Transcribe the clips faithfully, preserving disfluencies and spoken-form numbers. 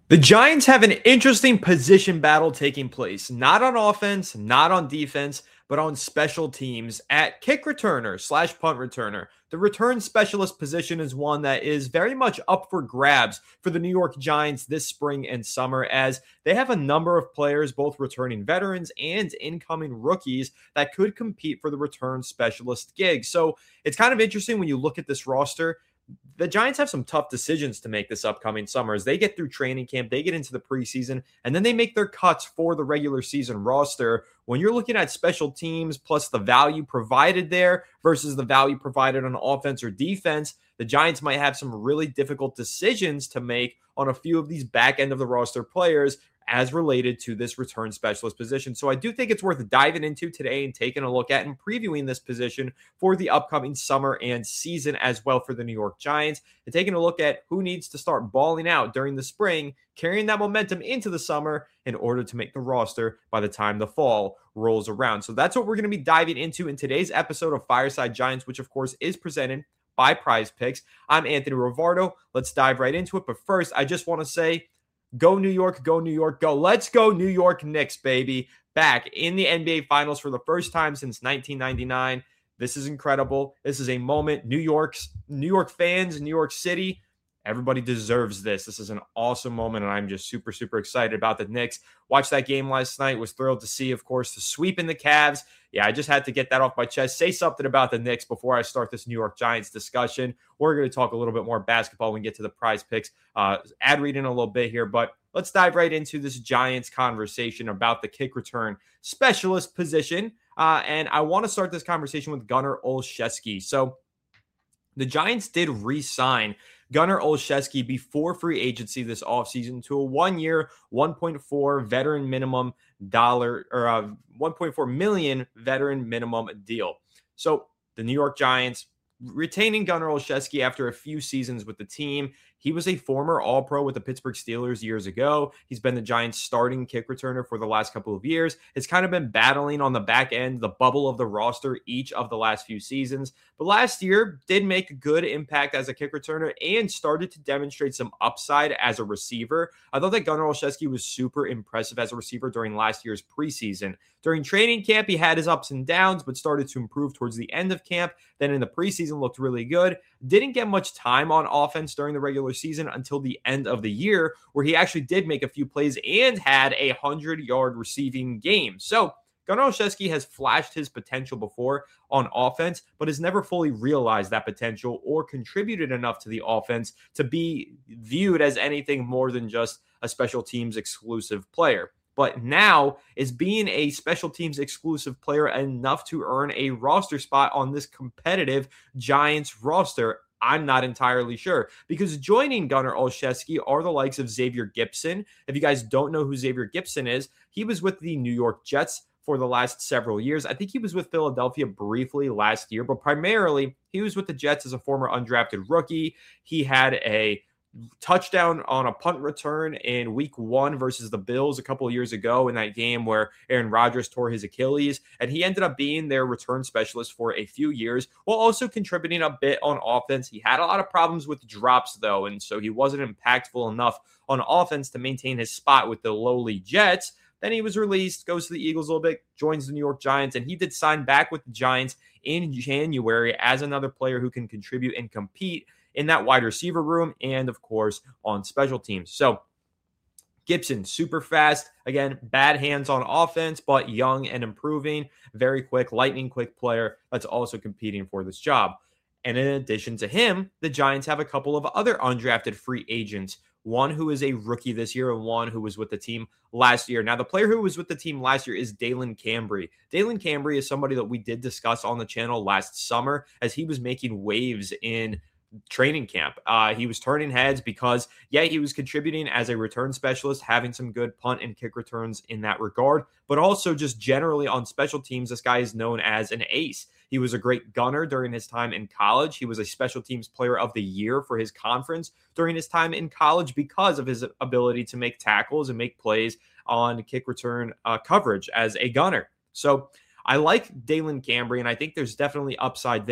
The Giants have an interesting position battle taking place, not on offense, not on defense, but on special teams at kick returner slash punt returner. The return specialist position is one that is very much up for grabs for the New York Giants this spring and summer, as they have a number of players, both returning veterans and incoming rookies, that could compete for the return specialist gig. So it's kind of interesting when you look at this roster. The Giants have some tough decisions to make this upcoming summer as they get through training camp, they get into the preseason, and then they make their cuts for the regular season roster. When you're looking at special teams plus the value provided there versus the value provided on offense or defense, the Giants might have some really difficult decisions to make on a few of these back end of the roster players as related to this return specialist position. So I do think it's worth diving into today and taking a look at and previewing this position for the upcoming summer and season as well for the New York Giants, and taking a look at who needs to start balling out during the spring, carrying that momentum into the summer in order to make the roster by the time the fall rolls around. So that's what we're going to be diving into in today's episode of Fireside Giants, which of course is presented by Prize Picks. I'm Anthony Rivardo. Let's dive right into it. But first, I just want to say, go New York, go New York, go. Let's go New York Knicks, baby. Back in the N B A Finals for the first time since nineteen ninety-nine. This is incredible. This is a moment. New York's, New York fans, New York City, everybody deserves this. This is an awesome moment, and I'm just super, super excited about the Knicks. Watched that game last night. Was thrilled to see, of course, the sweep in the Cavs. Yeah, I just had to get that off my chest. Say something about the Knicks before I start this New York Giants discussion. We're going to talk a little bit more basketball when we get to the Prize Picks uh, ad read in a little bit here, but let's dive right into this Giants conversation about the kick return specialist position. Uh, and I want to start this conversation with Gunnar Olszewski. So the Giants did re-sign Gunnar Olszewski before free agency this offseason to a one-year, one point four veteran minimum dollar or a one point four million veteran minimum deal. So the New York Giants retaining Gunnar Olszewski after a few seasons with the team. He was a former All-Pro with the Pittsburgh Steelers years ago. He's been the Giants' starting kick returner for the last couple of years. Has kind of been battling on the back end, the bubble of the roster each of the last few seasons. But last year did make a good impact as a kick returner and started to demonstrate some upside as a receiver. I thought that Gunnar Olszewski was super impressive as a receiver during last year's preseason. During training camp, he had his ups and downs, but started to improve towards the end of camp. Then in the preseason, looked really good. Didn't get much time on offense during the regular season until the end of the year, where he actually did make a few plays and had a hundred-yard receiving game. So Gunnar Olszewski has flashed his potential before on offense, but has never fully realized that potential or contributed enough to the offense to be viewed as anything more than just a special teams exclusive player. But now, is being a special teams exclusive player enough to earn a roster spot on this competitive Giants roster? I'm not entirely sure, because joining Gunnar Olszewski are the likes of Xavier Gipson. If you guys don't know who Xavier Gipson is, he was with the New York Jets for the last several years. I think he was with Philadelphia briefly last year, but primarily he was with the Jets as a former undrafted rookie. He had a touchdown on a punt return in week one versus the Bills a couple of years ago in that game where Aaron Rodgers tore his Achilles, and he ended up being their return specialist for a few years while also contributing a bit on offense. He had a lot of problems with drops though, and so he wasn't impactful enough on offense to maintain his spot with the lowly Jets. Then he was released, goes to the Eagles a little bit, joins the New York Giants, and he did sign back with the Giants in January as another player who can contribute and compete in that wide receiver room and, of course, on special teams. So Gipson, super fast. Again, bad hands on offense, but young and improving. Very quick, lightning quick player that's also competing for this job. And in addition to him, the Giants have a couple of other undrafted free agents. One who is a rookie this year and one who was with the team last year. Now, the player who was with the team last year is Dalen Cambry. Dalen Cambry is somebody that we did discuss on the channel last summer as he was making waves in training camp. Uh, he was turning heads because, yeah, he was contributing as a return specialist, having some good punt and kick returns in that regard, but also just generally on special teams, this guy is known as an ace. He was a great gunner during his time in college. He was a special teams player of the year for his conference during his time in college because of his ability to make tackles and make plays on kick return uh, coverage as a gunner. So I like Dalen Cambry, and I think there's definitely upside there.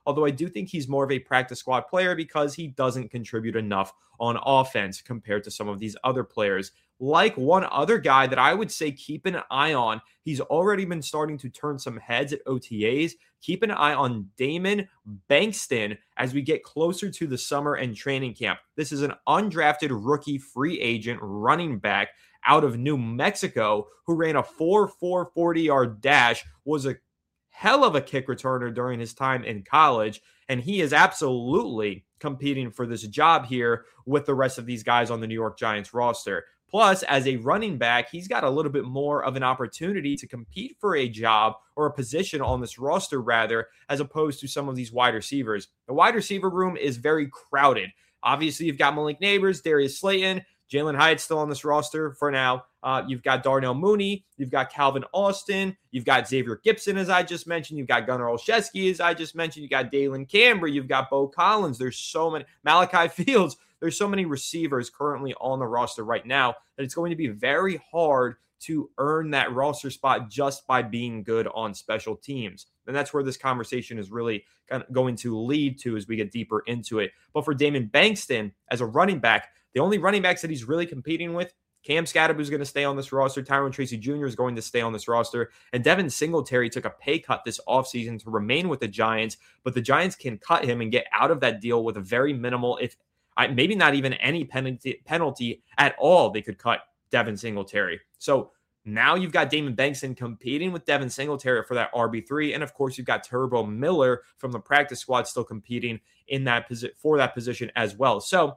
although I do think he's more of a practice squad player because he doesn't contribute enough on offense compared to some of these other players. Like one other guy that I would say keep an eye on, he's already been starting to turn some heads at O T As. Keep an eye on Damon Bankston as we get closer to the summer and training camp. This is an undrafted rookie free agent running back out of New Mexico who ran a four four forty-yard dash, was a hell of a kick returner during his time in college, and he is absolutely competing for this job here with the rest of these guys on the New York Giants roster. Plus, as a running back, he's got a little bit more of an opportunity to compete for a job or a position on this roster, rather, as opposed to some of these wide receivers. The wide receiver room is very crowded. Obviously, you've got Malik Nabers, Darius Slayton, Jalen Hyatt's still on this roster for now. Uh, you've got Darnell Mooney. You've got Calvin Austin. You've got Xavier Gipson, as I just mentioned. You've got Gunnar Olszewski, as I just mentioned. You've got Dalen Camber. You've got Bo Collins. There's so many. Malachi Fields. There's so many receivers currently on the roster right now that it's going to be very hard to earn that roster spot just by being good on special teams. And that's where this conversation is really going to lead to as we get deeper into it. But for Damon Bankston, as a running back, the only running backs that he's really competing with, Cam Scadaboo is going to stay on this roster. Tyrone Tracy Junior is going to stay on this roster. And Devin Singletary took a pay cut this offseason to remain with the Giants, but the Giants can cut him and get out of that deal with a very minimal, if maybe not even any penalty, penalty at all. They could cut Devin Singletary. So now you've got Damon Bankston competing with Devin Singletary for that R B three. And of course, you've got Turbo Miller from the practice squad still competing in that position for that position as well. So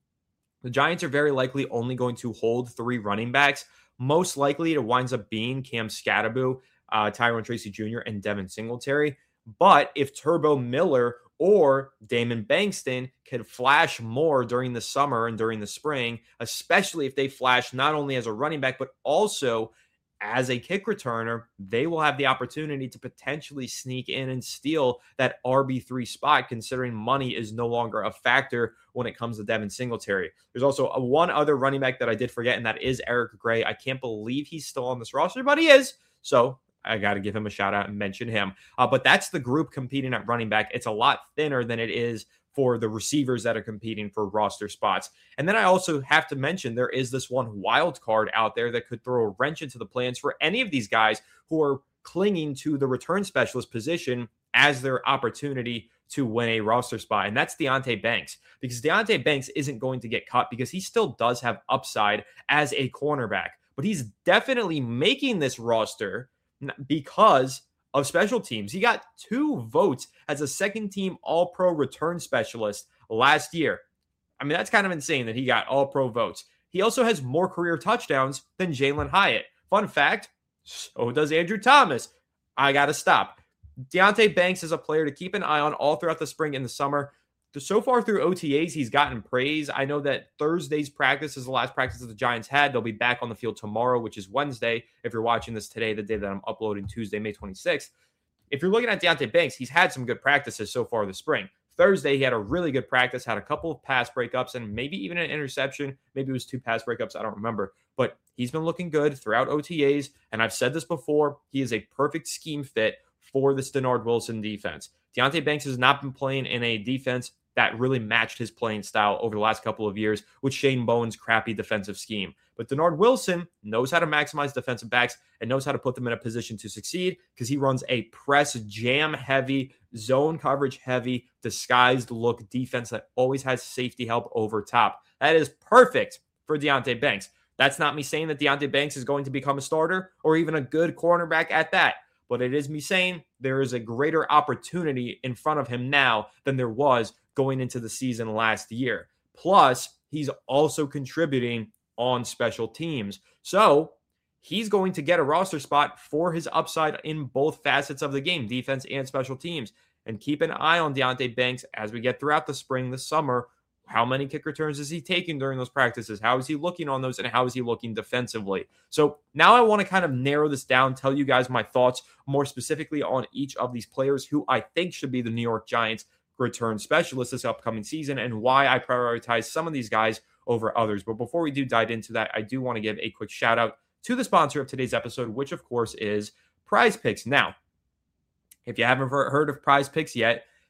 the Giants are very likely only going to hold three running backs. Most likely it winds up being Cam Scadaboo, uh, Tyrone Tracy Junior, and Devin Singletary. But if Turbo Miller or Damon Bankston could flash more during the summer and during the spring, especially if they flash not only as a running back, but also as a kick returner, they will have the opportunity to potentially sneak in and steal that R B three spot, considering money is no longer a factor when it comes to Devin Singletary. There's also a one other running back that I did forget, and that is Eric Gray. I can't believe he's still on this roster, but he is. So I got to give him a shout out and mention him. Uh, but that's the group competing at running back. It's a lot thinner than it is for the receivers that are competing for roster spots. And then I also have to mention there is this one wild card out there that could throw a wrench into the plans for any of these guys who are clinging to the return specialist position as their opportunity to win a roster spot. And that's Deonte Banks, because Deonte Banks isn't going to get cut because he still does have upside as a cornerback, but he's definitely making this roster because of special teams. He got two votes as a second team all-pro return specialist last year. I mean, that's kind of insane that he got all-pro votes. He also has more career touchdowns than Jalen Hyatt. Fun fact, so does Andrew Thomas. I got to stop. Deonte Banks is a player to keep an eye on all throughout the spring and the summer. So far through O T As, he's gotten praise. I know that Thursday's practice is the last practice that the Giants had. They'll be back on the field tomorrow, which is Wednesday. If you're watching this today, the day that I'm uploading, Tuesday, May twenty-sixth. If you're looking at Deonte Banks, he's had some good practices so far this spring. Thursday, he had a really good practice, had a couple of pass breakups, and maybe even an interception. Maybe it was two pass breakups. I don't remember. But he's been looking good throughout O T As. And I've said this before, he is a perfect scheme fit for this Denard Wilson defense. Deonte Banks has not been playing in a defense that really matched his playing style over the last couple of years with Shane Bowen's crappy defensive scheme. But Denard Wilson knows how to maximize defensive backs and knows how to put them in a position to succeed because he runs a press jam heavy, zone coverage heavy, disguised look defense that always has safety help over top. That is perfect for Deonte Banks. That's not me saying that Deonte Banks is going to become a starter or even a good cornerback at that. But it is me saying there is a greater opportunity in front of him now than there was going into the season last year. Plus, he's also contributing on special teams. So he's going to get a roster spot for his upside in both facets of the game, defense and special teams. And keep an eye on Deonte Banks as we get throughout the spring, the summer. How many kick returns is he taking during those practices? How is he looking on those? And how is he looking defensively? So now I want to kind of narrow this down, tell you guys my thoughts more specifically on each of these players who I think should be the New York Giants return specialists this upcoming season and why I prioritize some of these guys over others. But before we do dive into that, I do want to give a quick shout out to the sponsor of today's episode, which of course is Prize Picks. Now, if you haven't heard of Prize Picks yet,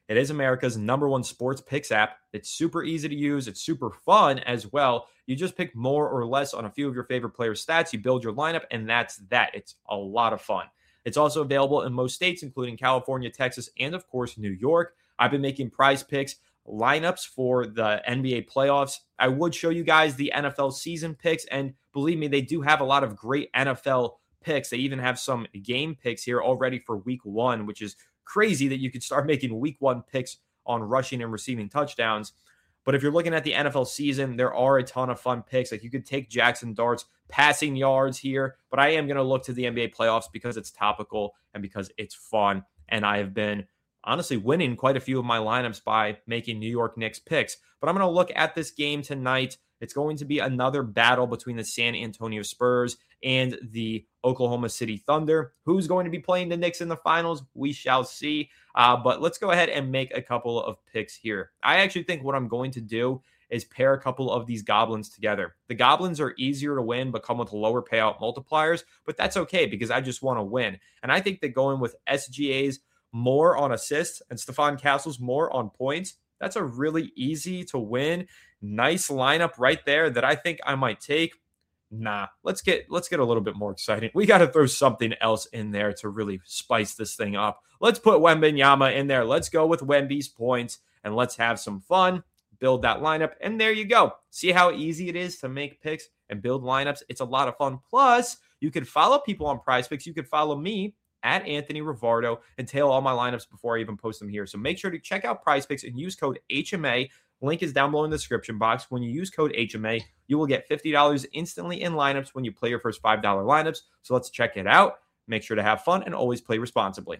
It is America's number one sports picks app. It's super easy to use. It's super fun as well. You just pick more or less on a few of your favorite players' stats. You build your lineup, and that's that. It's a lot of fun. It's also available in most states, including California, Texas, and of course, New York. I've been making Prize Picks lineups for the N B A playoffs. I would show you guys the N F L season picks, and believe me, they do have a lot of great N F L picks. They even have some game picks here already for week one, which is crazy that you could start making week one picks on rushing and receiving touchdowns. But if you're looking at the N F L season, there are a ton of fun picks. Like you could take Jackson Dart's passing yards here, but I am going to look to the N B A playoffs because it's topical and because it's fun. And I have been honestly winning quite a few of my lineups by making New York Knicks picks. But I'm going to look at this game tonight. It's going to be another battle between the San Antonio Spurs and the Oklahoma City Thunder. Who's going to be playing the Knicks in the finals? We shall see. Uh, but let's go ahead and make a couple of picks here. I actually think what I'm going to do is pair a couple of these Goblins together. The Goblins are easier to win, but come with lower payout multipliers, but that's okay because I just want to win. And I think that going with S G A's more on assists and Stephon Castle's more on points, that's a really easy to win, nice lineup right there that I think I might take. Nah, let's get let's get a little bit more exciting. We got to throw something else in there to really spice this thing up. Let's put Wembanyama in there. Let's go with Wemby's points and let's have some fun. Build that lineup, and there you go. See how easy it is to make picks and build lineups? It's a lot of fun. Plus, you can follow people on Prize Picks. You can follow me at Anthony Rivardo and tail all my lineups before I even post them here. So make sure to check out Prize Picks and use code H M A. Link is down below in the description box. When you use code H M A, you will get fifty dollars instantly in lineups when you play your first five dollars lineups. So let's check it out. Make sure to have fun and always play responsibly.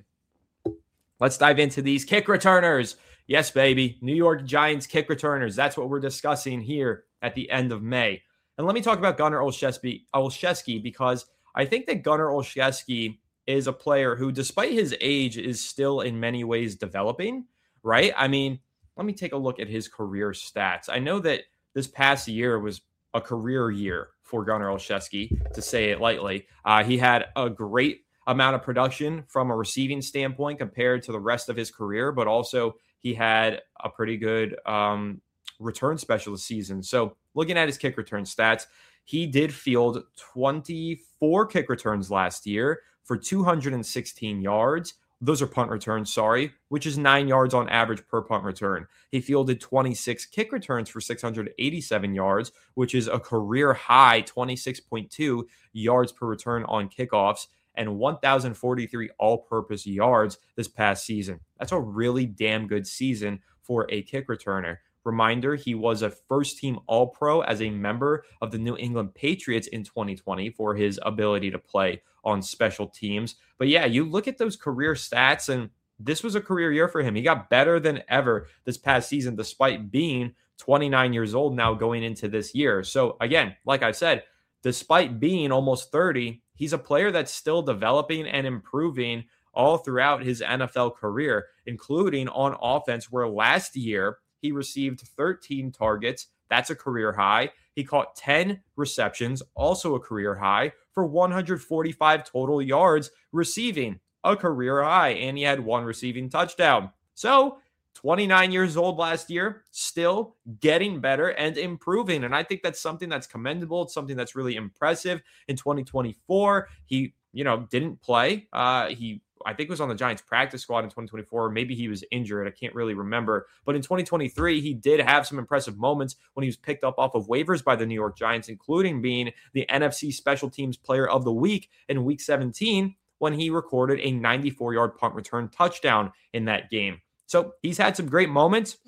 Let's dive into these kick returners. Yes, baby. New York Giants kick returners. That's what we're discussing here at the end of May. And let me talk about Gunnar Olszewski, Olszewski because I think that Gunnar Olszewski is a player who, despite his age, is still in many ways developing, right? I mean, let me take a look at his career stats. I know that this past year was a career year for Gunnar Olszewski, to say it lightly. Uh, he had a great amount of production from a receiving standpoint compared to the rest of his career, but also he had a pretty good um, return specialist season. So looking at his kick return stats, he did field twenty-four kick returns last year for two hundred sixteen yards. Those are punt returns, sorry, which is nine yards on average per punt return. He fielded twenty-six kick returns for six hundred eighty-seven yards, which is a career high twenty-six point two yards per return on kickoffs, and one thousand forty-three all-purpose yards this past season. That's a really damn good season for a kick returner. Reminder, he was a first-team All-Pro as a member of the New England Patriots in twenty twenty for his ability to play on special teams. But yeah, you look at those career stats, and this was a career year for him. He got better than ever this past season, despite being twenty-nine years old now going into this year. So again, like I said, despite being almost thirty, he's a player that's still developing and improving all throughout his N F L career, including on offense, where last year he received thirteen targets. That's a career high. He caught ten receptions, also a career high, for one hundred forty-five total yards receiving, a career high, and he had one receiving touchdown. So twenty-nine years old last year, still getting better and improving. And I think that's something that's commendable. It's something that's really impressive. In twenty twenty-four, he, you know, didn't play. Uh, he, I think, was on the Giants practice squad in twenty twenty-four. Maybe he was injured. I can't really remember. But in twenty twenty-three, he did have some impressive moments when he was picked up off of waivers by the New York Giants, including being the N F C Special Teams Player of the Week in Week seventeen when he recorded a ninety-four-yard punt return touchdown in that game. So he's had some great moments.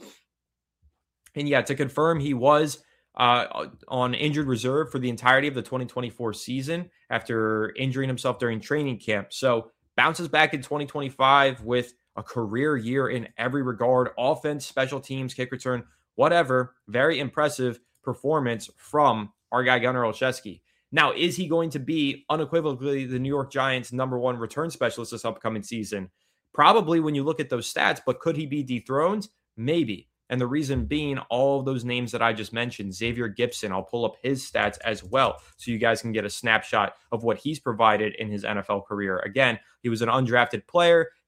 And yeah, to confirm, he was uh, on injured reserve for the entirety of the twenty twenty-four season after injuring himself during training camp. So bounces back in twenty twenty-five with a career year in every regard, offense, special teams, kick return, whatever. Very impressive performance from our guy Gunnar Olszewski. Now, is he going to be unequivocally the New York Giants' number one return specialist this upcoming season? Probably when you look at those stats, but could he be dethroned? Maybe. And the reason being all of those names that I just mentioned, Xavier Gipson, I'll pull up his stats as well so you guys can get a snapshot of what he's provided in his N F L career. Again, he was an undrafted player.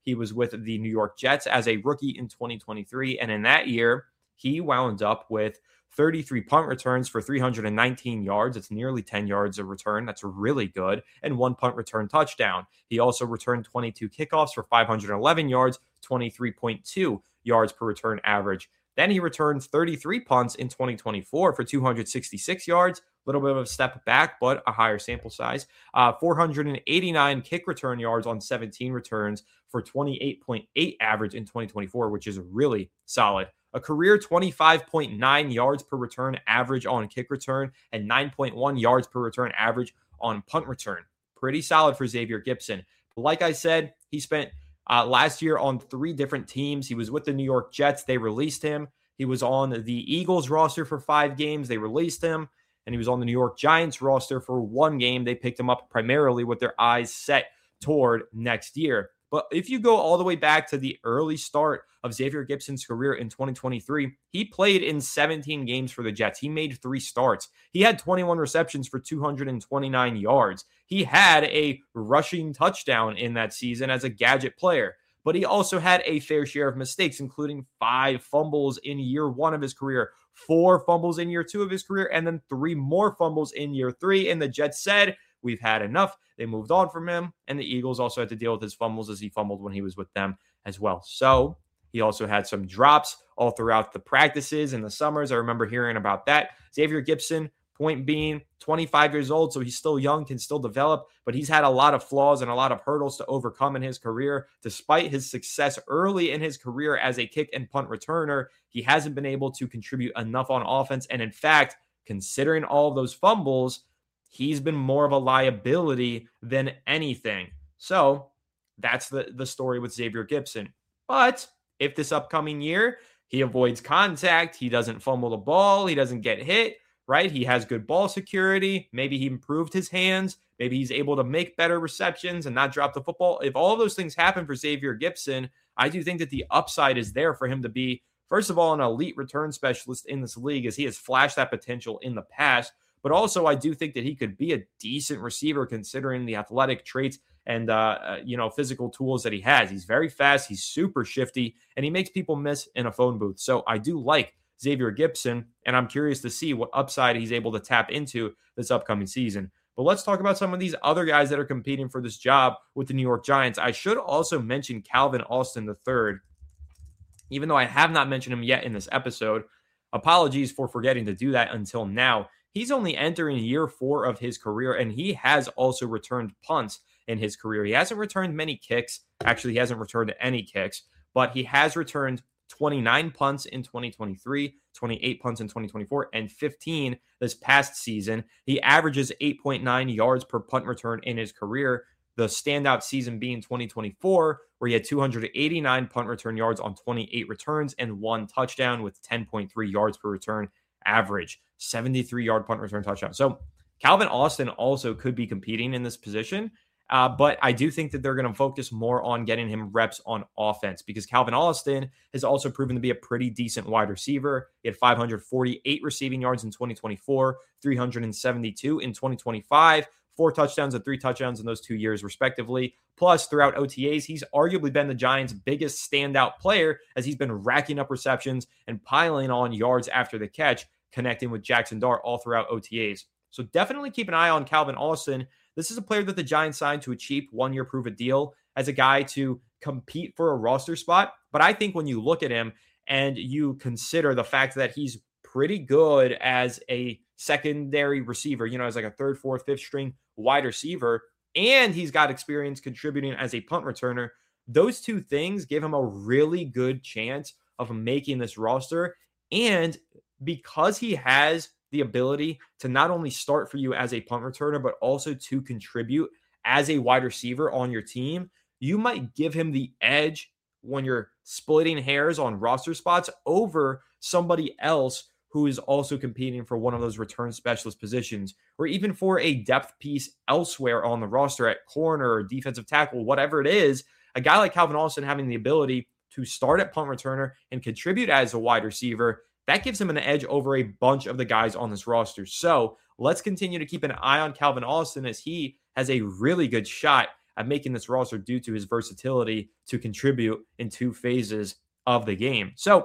he was with the New York Jets as a rookie in twenty twenty-three. And in that year, he wound up with thirty-three punt returns for three hundred nineteen yards. It's nearly ten yards a return. That's really good. And one punt return touchdown. He also returned twenty-two kickoffs for five hundred eleven yards, twenty-three point two yards per return average. Then he returned thirty-three punts in twenty twenty-four for two hundred sixty-six yards, a little bit of a step back, but a higher sample size. Uh, four hundred eighty-nine kick return yards on seventeen returns for twenty-eight point eight average in twenty twenty-four, which is really solid. A career twenty-five point nine yards per return average on kick return and nine point one yards per return average on punt return. Pretty solid for Xavier Gipson. But like I said, he spent Uh, last year on three different teams. He was with the New York Jets. They released him. He was on the Eagles roster for five games. They released him. And he was on the New York Giants roster for one game. They picked him up primarily with their eyes set toward next year. But if you go all the way back to the early start of Xavier Gipson's career in twenty twenty-three, he played in seventeen games for the Jets. He made three starts. He had twenty-one receptions for two hundred twenty-nine yards. He had a rushing touchdown in that season as a gadget player, but he also had a fair share of mistakes, including five fumbles in year one of his career, four fumbles in year two of his career, and then three more fumbles in year three. And the Jets said, we've had enough. They moved on from him. And the Eagles also had to deal with his fumbles as he fumbled when he was with them as well. So he also had some drops all throughout the practices in the summers. I remember hearing about that. Xavier Gipson, point being, twenty-five years old, so he's still young, can still develop, but he's had a lot of flaws and a lot of hurdles to overcome in his career. Despite his success early in his career as a kick and punt returner, he hasn't been able to contribute enough on offense. And in fact, considering all of those fumbles, he's been more of a liability than anything. So that's the, the story with Xavier Gipson. But if this upcoming year, he avoids contact, he doesn't fumble the ball, he doesn't get hit, right? He has good ball security. Maybe he improved his hands. Maybe he's able to make better receptions and not drop the football. If all of those things happen for Xavier Gipson, I do think that the upside is there for him to be, first of all, an elite return specialist in this league, as he has flashed that potential in the past. But also, I do think that he could be a decent receiver considering the athletic traits and, uh, uh, you know, physical tools that he has. He's very fast. He's super shifty, and he makes people miss in a phone booth. So I do like Xavier Gipson, and I'm curious to see what upside he's able to tap into this upcoming season. But let's talk about some of these other guys that are competing for this job with the New York Giants. I should also mention Calvin Austin the third, even though I have not mentioned him yet in this episode. Apologies for forgetting to do that until now. He's only entering year four of his career, and he has also returned punts in his career. He hasn't returned many kicks. Actually, he hasn't returned any kicks, but he has returned twenty-nine punts in twenty twenty-three, twenty-eight punts in twenty twenty-four, and fifteen this past season. He averages eight point nine yards per punt return in his career. The standout season being twenty twenty-four, where he had two hundred eighty-nine punt return yards on twenty-eight returns and one touchdown with ten point three yards per return average, seventy-three yard punt return touchdown. So Calvin Austin also could be competing in this position. Uh, but I do think that they're going to focus more on getting him reps on offense, because Calvin Austin has also proven to be a pretty decent wide receiver. He had five hundred forty-eight receiving yards in twenty twenty-four, three hundred seventy-two in twenty twenty-five, four touchdowns and three touchdowns in those two years, respectively. Plus, throughout O T As, he's arguably been the Giants' biggest standout player, as he's been racking up receptions and piling on yards after the catch, connecting with Jackson Dart all throughout O T As. So definitely keep an eye on Calvin Austin. This is a player that the Giants signed to a cheap one-year prove-it deal as a guy to compete for a roster spot. But I think when you look at him and you consider the fact that he's pretty good as a secondary receiver, you know, as like a third, fourth, fifth string wide receiver, and he's got experience contributing as a punt returner, those two things give him a really good chance of making this roster. And because he has the ability to not only start for you as a punt returner, but also to contribute as a wide receiver on your team, you might give him the edge when you're splitting hairs on roster spots over somebody else who is also competing for one of those return specialist positions, or even for a depth piece elsewhere on the roster at corner or defensive tackle, whatever it is. A guy like Calvin Austin having the ability to start at punt returner and contribute as a wide receiver, that gives him an edge over a bunch of the guys on this roster. So let's continue to keep an eye on Calvin Austin, as he has a really good shot at making this roster due to his versatility to contribute in two phases of the game. So,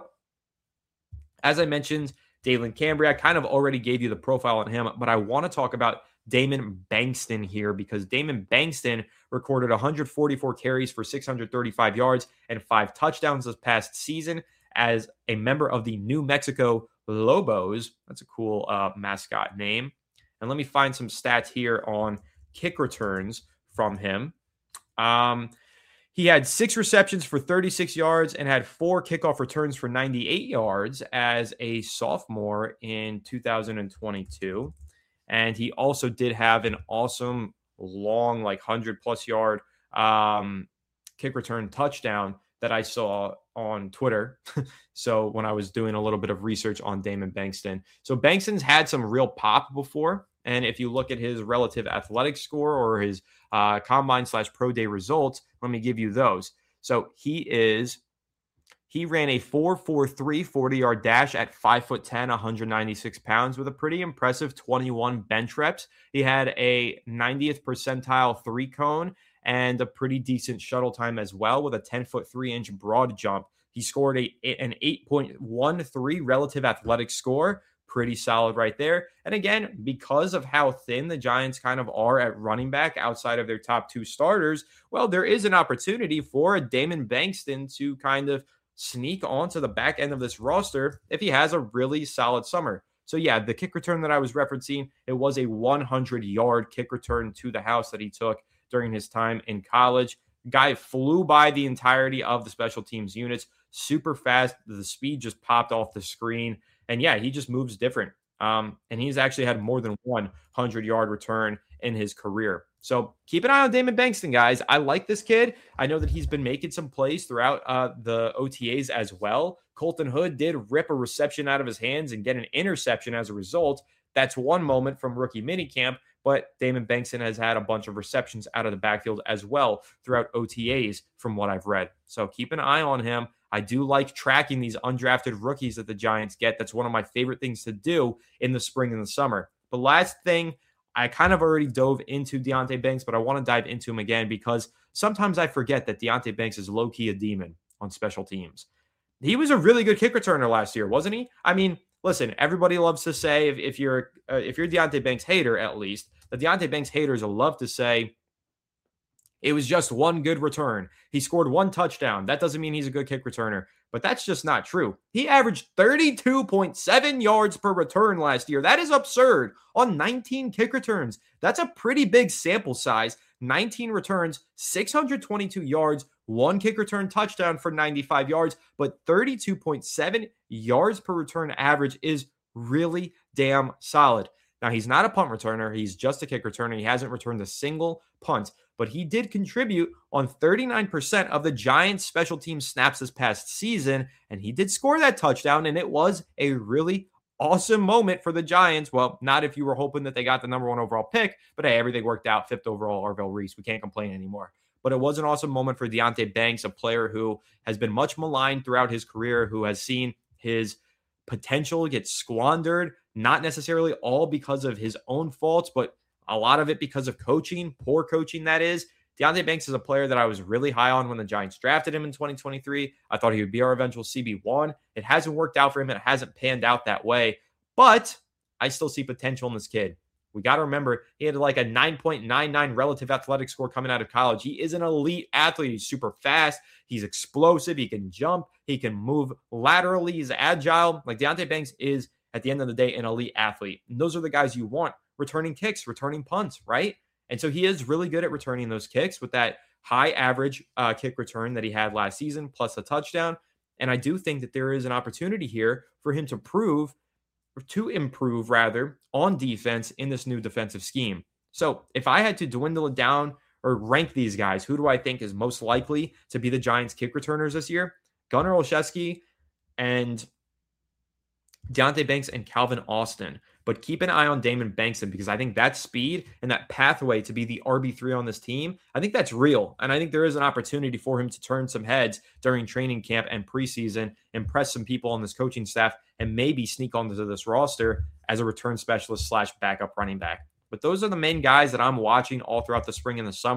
as I mentioned, Dalen Cambry, I kind of already gave you the profile on him, but I want to talk about Damon Bankston here because Damon Bankston recorded one hundred forty-four carries for six hundred thirty-five yards and five touchdowns this past season as a member of the New Mexico Lobos. That's a cool uh, mascot name. And let me find some stats here on kick returns from him. Um, he had six receptions for thirty-six yards and had four kickoff returns for ninety-eight yards as a sophomore in two thousand twenty-two. And he also did have an awesome long, like one hundred plus yard um, kick return touchdown that I saw on Twitter. So when I was doing a little bit of research on Damon Bankston. So Bankston's had some real pop before. And if you look at his relative athletic score or his uh, combine slash pro day results, let me give you those. So he is, he ran a four four three forty-yard dash at five foot ten, one hundred ninety-six pounds with a pretty impressive twenty-one bench reps. He had a ninetieth percentile three cone and a pretty decent shuttle time as well with a ten foot three inch broad jump. He scored a, an eight point one three relative athletic score. Pretty solid right there. And again, because of how thin the Giants kind of are at running back outside of their top two starters, well, there is an opportunity for a Damon Bankston to kind of sneak onto the back end of this roster if he has a really solid summer. So yeah, the kick return that I was referencing, it was a one hundred yard kick return to the house that he took during his time in college. Guy flew by the entirety of the special teams units, super fast. The speed just popped off the screen. And yeah, he just moves different. Um, and he's actually had more than one hundred-yard return in his career. So keep an eye on Damon Bankston, guys. I like this kid. I know that he's been making some plays throughout uh, the O T As as well. Colton Hood did rip a reception out of his hands and get an interception as a result. That's one moment from rookie minicamp, but Damon Bankston has had a bunch of receptions out of the backfield as well throughout O T As from what I've read. So keep an eye on him. I do like tracking these undrafted rookies that the Giants get. That's one of my favorite things to do in the spring and the summer. The last thing, I kind of already dove into Deonte Banks, but I want to dive into him again because sometimes I forget that Deonte Banks is low-key a demon on special teams. He was a really good kick returner last year, wasn't he? I mean, listen, everybody loves to say, if, if you're uh, if you're a Deonte Banks hater, at least, the Deonte Banks haters will love to say, it was just one good return. He scored one touchdown. That doesn't mean he's a good kick returner, but that's just not true. He averaged thirty-two point seven yards per return last year. That is absurd on nineteen kick returns. That's a pretty big sample size. nineteen returns, six hundred twenty-two yards, one kick return touchdown for ninety-five yards, but thirty-two point seven yards per return average is really damn solid. Now, he's not a punt returner. He's just a kick returner. He hasn't returned a single punt, but he did contribute on thirty-nine percent of the Giants' special team snaps this past season, and he did score that touchdown, and it was a really awesome moment for the Giants. Well, not if you were hoping that they got the number one overall pick, but hey, everything worked out. Fifth overall, Arvell Reese. We can't complain anymore. But it was an awesome moment for Deonte Banks, a player who has been much maligned throughout his career, who has seen his potential get squandered, not necessarily all because of his own faults, but a lot of it because of coaching, poor coaching, that is. Deonte Banks is a player that I was really high on when the Giants drafted him in twenty twenty-three. I thought he would be our eventual C B one. It hasn't worked out for him. It hasn't panned out that way, but I still see potential in this kid. We got to remember, he had like a nine point nine nine relative athletic score coming out of college. He is an elite athlete. He's super fast. He's explosive. He can jump. He can move laterally. He's agile. Like Deonte Banks is, at the end of the day, an elite athlete. And those are the guys you want returning kicks, returning punts, right? And so he is really good at returning those kicks with that high average uh, kick return that he had last season, plus a touchdown. And I do think that there is an opportunity here for him to prove, or to improve rather, on defense in this new defensive scheme. So if I had to dwindle it down or rank these guys, who do I think is most likely to be the Giants kick returners this year? Gunnar Olszewski and Deonte Banks and Calvin Austin. But keep an eye on Damon Bankston because I think that speed and that pathway to be the R B three on this team, I think that's real. And I think there is an opportunity for him to turn some heads during training camp and preseason, impress some people on this coaching staff, and maybe sneak onto this roster as a return specialist slash backup running back. But those are the main guys that I'm watching all throughout the spring and the summer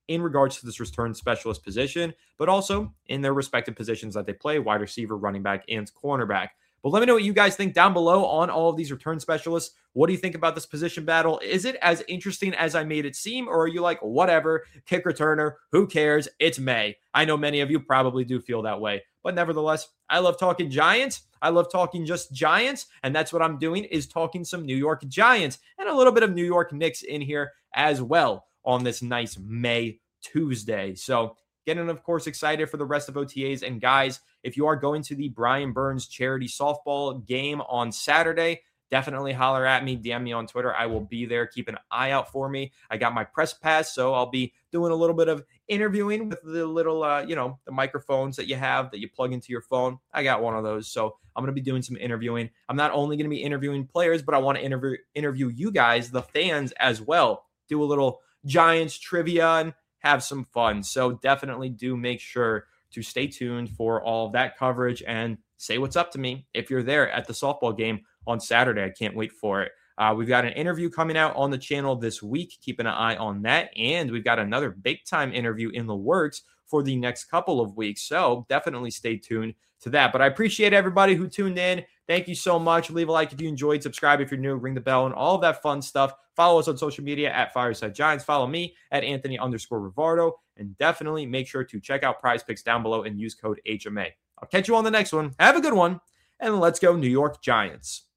in regards to this return specialist position, but also in their respective positions that they play, wide receiver, running back, and cornerback. But let me know what you guys think down below on all of these return specialists. What do you think about this position battle? Is it as interesting as I made it seem, or are you like, whatever, kick returner, who cares? It's May. I know many of you probably do feel that way. But nevertheless, I love talking Giants. I love talking just Giants. And that's what I'm doing, is talking some New York Giants and a little bit of New York Knicks in here as well on this nice May Tuesday. So getting, of course, excited for the rest of O T As. And guys, if you are going to the Brian Burns charity softball game on Saturday, definitely holler at me, D M me on Twitter. I will be there. Keep an eye out for me. I got my press pass, so I'll be doing a little bit of interviewing with the little, uh, you know, the microphones that you have that you plug into your phone. I got one of those, so I'm going to be doing some interviewing. I'm not only going to be interviewing players, but I want to interview interview you guys, the fans, as well. Do a little Giants trivia and have some fun. So definitely do make sure to stay tuned for all of that coverage and say what's up to me if you're there at the softball game on Saturday. I can't wait for it. Uh, we've got an interview coming out on the channel this week. Keep an eye on that. And we've got another big time interview in the works for the next couple of weeks. So definitely stay tuned to that. But I appreciate everybody who tuned in. Thank you so much. Leave a like if you enjoyed. Subscribe if you're new. Ring the bell and all of that fun stuff. Follow us on social media at Fireside Giants. Follow me at Anthony underscore Rivardo. And definitely make sure to check out Prize Picks down below and use code H M A. I'll catch you on the next one. Have a good one. And let's go New York Giants.